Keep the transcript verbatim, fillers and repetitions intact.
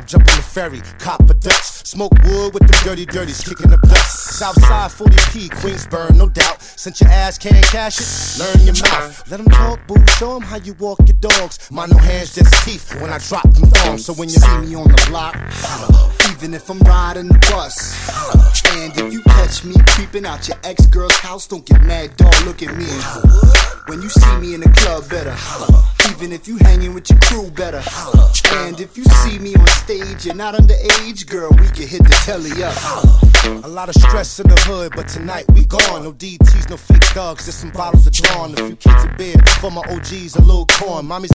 cab, jump on the ferry, cop a Dutch. Smoke wood with the dirty dirties, kicking the dust. Southside forty P, Queensboro, no doubt. Since your ass can't cash it, learn your mouth. Let them talk, boo, show them how you walk your dogs. Mind no hands, just teeth when I drop them thongs. So when you see me on the block, even if I'm riding the bus, and if you catch me creeping out your ex-girl's house, don't get mad, dog, look at me. When you see me in the club, better even if you hanging with your crew, better. And if you see me on stage, you're not underage, girl, we can hit the telly up. A lot of stress in the hood, but tonight we gone. No D Ts, no fake dogs, just some bottles of Dawn. A few kids of beer for my O Gs, a little corn. Mommy's